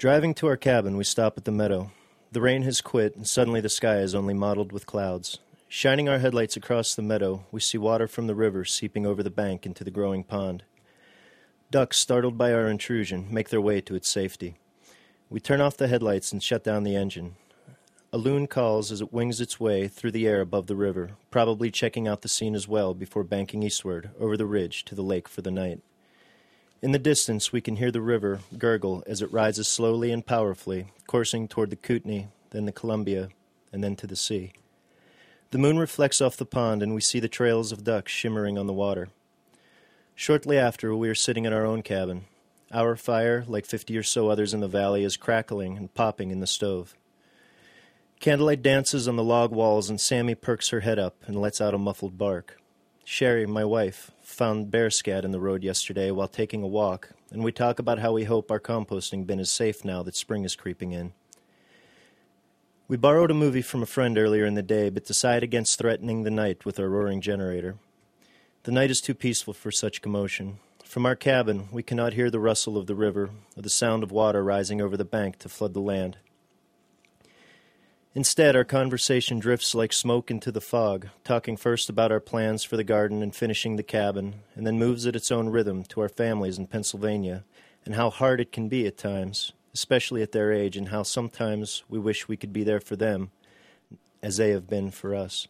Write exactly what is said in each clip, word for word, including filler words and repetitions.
Driving to our cabin, we stop at the meadow. The rain has quit, and suddenly the sky is only mottled with clouds. Shining our headlights across the meadow, we see water from the river seeping over the bank into the growing pond. Ducks, startled by our intrusion, make their way to its safety. We turn off the headlights and shut down the engine. A loon calls as it wings its way through the air above the river, probably checking out the scene as well before banking eastward over the ridge to the lake for the night. In the distance, we can hear the river gurgle as it rises slowly and powerfully, coursing toward the Kootenai, then the Columbia, and then to the sea. The moon reflects off the pond, and we see the trails of ducks shimmering on the water. Shortly after, we are sitting in our own cabin. Our fire, like fifty or so others in the valley, is crackling and popping in the stove. Candlelight dances on the log walls, and Sammy perks her head up and lets out a muffled bark. Sherry, my wife, found bear scat in the road yesterday while taking a walk, and we talk about how we hope our composting bin is safe now that spring is creeping in. We borrowed a movie from a friend earlier in the day, but decide against threatening the night with our roaring generator. The night is too peaceful for such commotion. From our cabin, we cannot hear the rustle of the river or the sound of water rising over the bank to flood the land. Instead, our conversation drifts like smoke into the fog, talking first about our plans for the garden and finishing the cabin, and then moves at its own rhythm to our families in Pennsylvania, and how hard it can be at times, especially at their age, and how sometimes we wish we could be there for them, as they have been for us.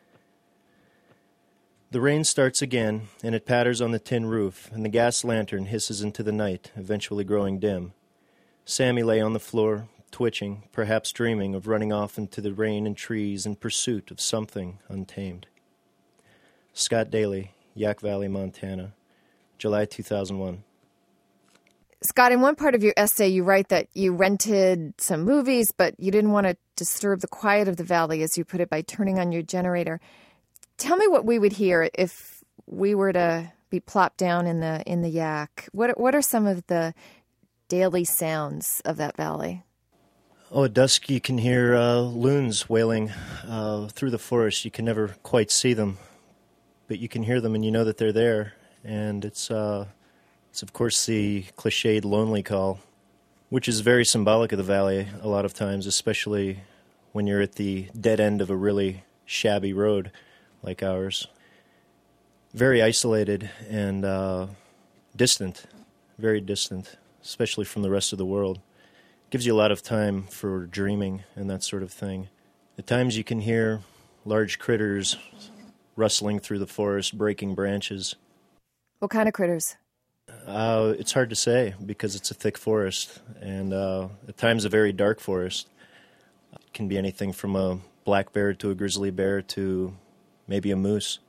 The rain starts again, and it patters on the tin roof, and the gas lantern hisses into the night, eventually growing dim. Sammy lay on the floor, twitching, perhaps dreaming of running off into the rain and trees in pursuit of something untamed. Scott Daly, Yak Valley, Montana, July two thousand one. Scott, in one part of your essay, you write that you rented some movies, but you didn't want to disturb the quiet of the valley, as you put it, by turning on your generator. Tell me what we would hear if we were to be plopped down in the in the Yak. What what are some of the daily sounds of that valley? Oh, at dusk you can hear uh, loons wailing uh, through the forest. You can never quite see them, but you can hear them and you know that they're there. And it's, uh, it's of course, the cliched lonely call, which is very symbolic of the valley a lot of times, especially when you're at the dead end of a really shabby road like ours. Very isolated and uh, distant, very distant, especially from the rest of the world. Gives you a lot of time for dreaming and that sort of thing. At times you can hear large critters rustling through the forest, breaking branches. What kind of critters? Uh, it's hard to say because it's a thick forest, and uh, at times a very dark forest. It can be anything from a black bear to a grizzly bear to maybe a moose.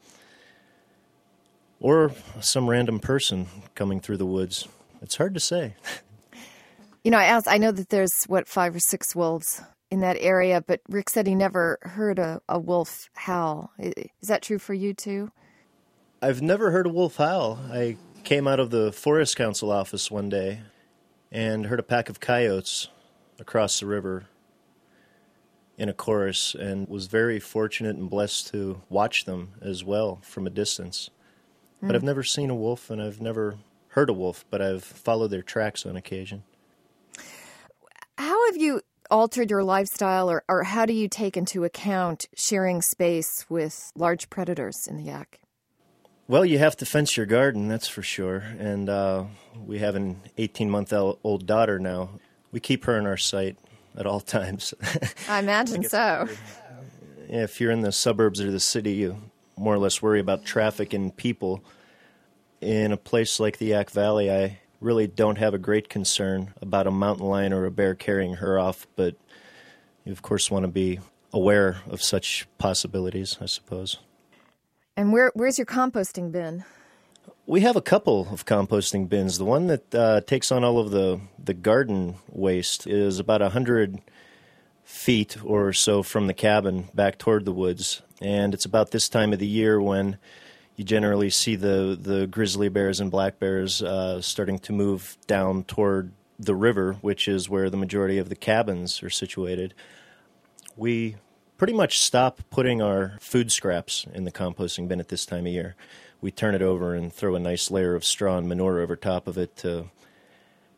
Or some random person coming through the woods. It's hard to say. You know, I asked, I know that there's, what, five or six wolves in that area, but Rick said he never heard a, a wolf howl. Is that true for you, too? I've never heard a wolf howl. I came out of the Forest Council office one day and heard a pack of coyotes across the river in a chorus and was very fortunate and blessed to watch them as well from a distance. Mm. But I've never seen a wolf, and I've never heard a wolf, but I've followed their tracks on occasion. How have you altered your lifestyle, or, or how do you take into account sharing space with large predators in the Yak? Well, you have to fence your garden, that's for sure. And uh, we have an eighteen-month-old daughter now. We keep her in our sight at all times. I imagine I so. If you're in the suburbs or the city, you more or less worry about traffic and people. In a place like the Yak Valley, I really don't have a great concern about a mountain lion or a bear carrying her off, but you, of course, want to be aware of such possibilities, I suppose. And where where's your composting bin? We have a couple of composting bins. The one that uh, takes on all of the, the garden waste is about one hundred feet or so from the cabin back toward the woods, and it's about this time of the year when you generally see the, the grizzly bears and black bears uh, starting to move down toward the river, which is where the majority of the cabins are situated. We pretty much stop putting our food scraps in the composting bin at this time of year. We turn it over and throw a nice layer of straw and manure over top of it to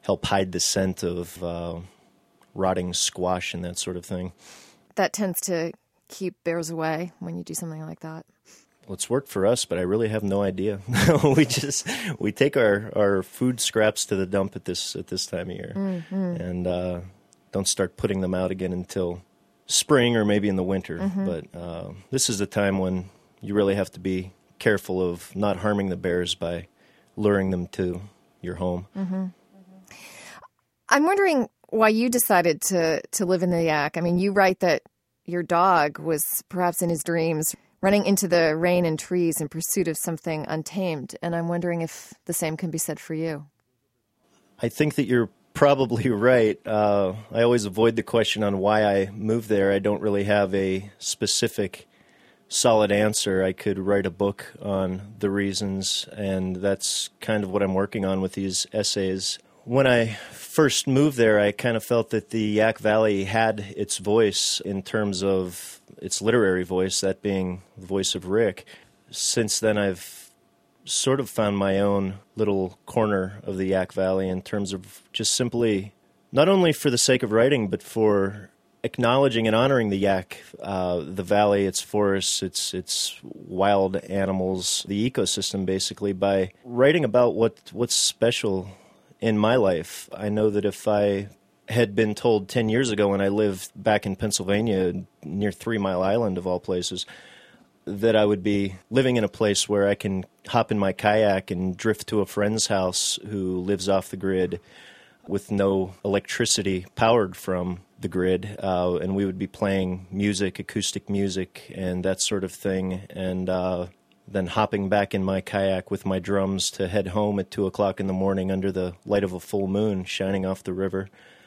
help hide the scent of uh, rotting squash and that sort of thing. That tends to keep bears away when you do something like that. Well, it's worked for us, but I really have no idea. we just we take our, our food scraps to the dump at this at this time of year, mm-hmm. and uh, don't start putting them out again until spring or maybe in the winter. Mm-hmm. But uh, this is the time when you really have to be careful of not harming the bears by luring them to your home. Mm-hmm. I'm wondering why you decided to, to live in the Yak. I mean, you write that your dog was perhaps in his dreams running into the rain and trees in pursuit of something untamed. And I'm wondering if the same can be said for you. I think that you're probably right. Uh, I always avoid the question on why I moved there. I don't really have a specific solid answer. I could write a book on the reasons, and that's kind of what I'm working on with these essays. When I first moved there, I kind of felt that the Yak Valley had its voice in terms of its literary voice, that being the voice of Rick. Since then, I've sort of found my own little corner of the Yak Valley in terms of just simply, not only for the sake of writing, but for acknowledging and honoring the Yak, uh, the valley, its forests, its its wild animals, the ecosystem, basically, by writing about what what's special in my life. I know that if I had been told ten years ago when I lived back in Pennsylvania, near Three Mile Island of all places, that I would be living in a place where I can hop in my kayak and drift to a friend's house who lives off the grid with no electricity powered from the grid, uh, and we would be playing music, acoustic music, and that sort of thing, and uh, then hopping back in my kayak with my drums to head home at two o'clock in the morning under the light of a full moon shining off the river.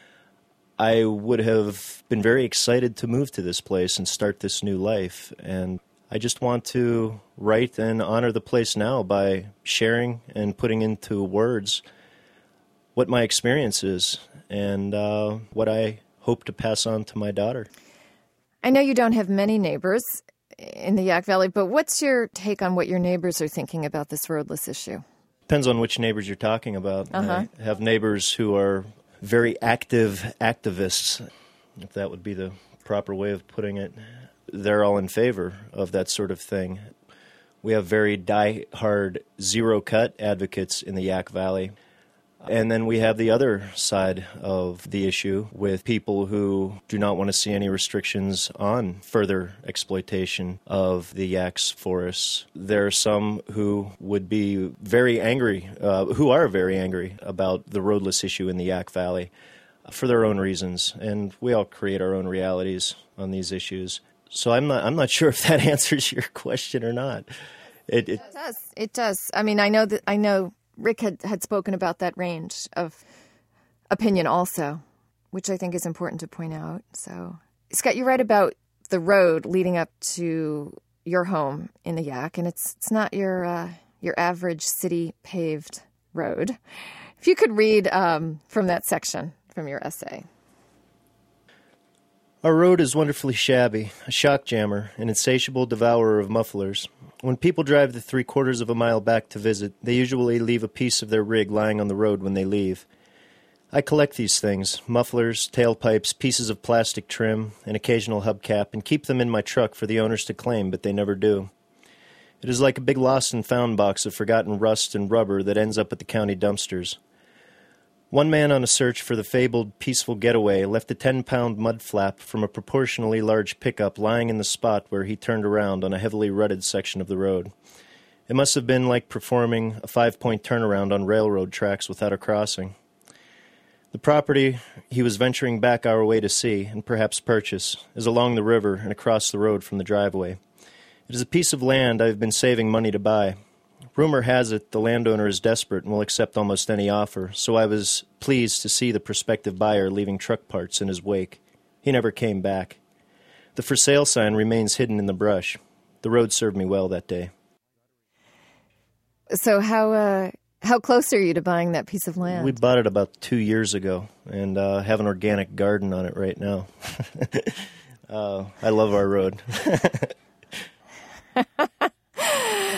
I would have been very excited to move to this place and start this new life, and I just want to write and honor the place now by sharing and putting into words what my experience is and uh, what I hope to pass on to my daughter. I know you don't have many neighbors in the Yak Valley, but what's your take on what your neighbors are thinking about this roadless issue? Depends on which neighbors you're talking about. Uh-huh. I have neighbors who are very active activists, if that would be the proper way of putting it. They're all in favor of that sort of thing. We have very die-hard zero-cut advocates in the Yak Valley. And then we have the other side of the issue with people who do not want to see any restrictions on further exploitation of the Yak's forests. There are some who would be very angry, uh, who are very angry about the roadless issue in the Yak Valley for their own reasons. And we all create our own realities on these issues. So I'm not I'm not sure if that answers your question or not. It, it, it does. It does. I mean, I know that I know Rick had, had spoken about that range of opinion also, which I think is important to point out. So, Scott, you write about the road leading up to your home in the Yak, and it's it's not your uh, your average city paved road. If you could read um, from that section from your essay. Our road is wonderfully shabby, a shock jammer, an insatiable devourer of mufflers. When people drive the three quarters of a mile back to visit, they usually leave a piece of their rig lying on the road when they leave. I collect these things, mufflers, tailpipes, pieces of plastic trim, an occasional hubcap, and keep them in my truck for the owners to claim, but they never do. It is like a big lost and found box of forgotten rust and rubber that ends up at the county dumpsters. One man on a search for the fabled peaceful getaway left a ten-pound mud flap from a proportionally large pickup lying in the spot where he turned around on a heavily rutted section of the road. It must have been like performing a five-point turnaround on railroad tracks without a crossing. The property he was venturing back our way to see, and perhaps purchase, is along the river and across the road from the driveway. It is a piece of land I have been saving money to buy. Rumor has it the landowner is desperate and will accept almost any offer, so I was pleased to see the prospective buyer leaving truck parts in his wake. He never came back. The for sale sign remains hidden in the brush. The road served me well that day. So how uh, how close are you to buying that piece of land? We bought it about two years ago and uh, have an organic garden on it right now. uh, I love our road.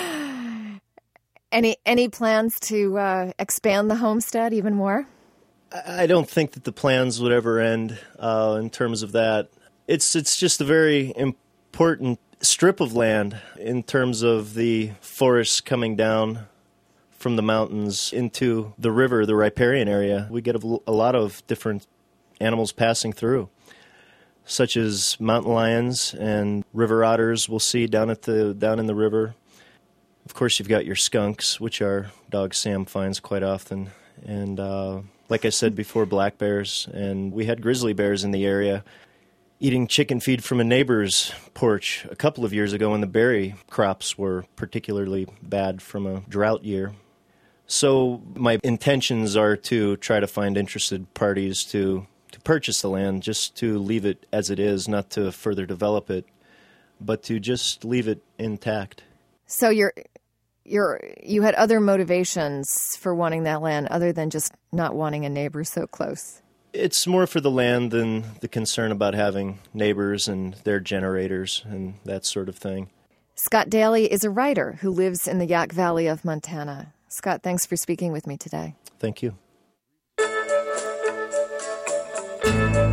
Any any plans to uh, expand the homestead even more? I don't think that the plans would ever end uh, in terms of that. It's it's just a very important strip of land in terms of the forests coming down from the mountains into the river, the riparian area. We get a, a lot of different animals passing through, such as mountain lions and river otters we'll see down at the down in the river. Of course, you've got your skunks, which our dog Sam finds quite often. And uh, like I said before, black bears. And we had grizzly bears in the area eating chicken feed from a neighbor's porch a couple of years ago when the berry crops were particularly bad from a drought year. So my intentions are to try to find interested parties to, to purchase the land, just to leave it as it is, not to further develop it, but to just leave it intact. So you're, you're, you had other motivations for wanting that land other than just not wanting a neighbor so close. It's more for the land than the concern about having neighbors and their generators and that sort of thing. Scott Daly is a writer who lives in the Yaak Valley of Montana. Scott, thanks for speaking with me today. Thank you.